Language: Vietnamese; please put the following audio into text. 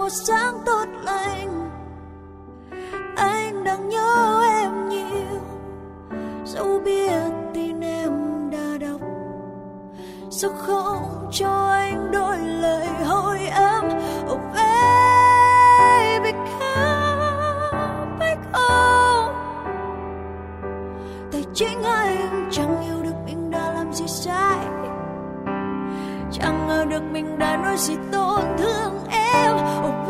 một sáng tốt lành. Anh đang nhớ em nhiều, dẫu biết tin em đã đọc. Sao không cho anh đổi lời hỏi em? Oh baby, come back home. Tại chính anh chẳng yêu được mình đã làm gì sai, chẳng ngờ được mình đã nói gì tổn thương em. Oh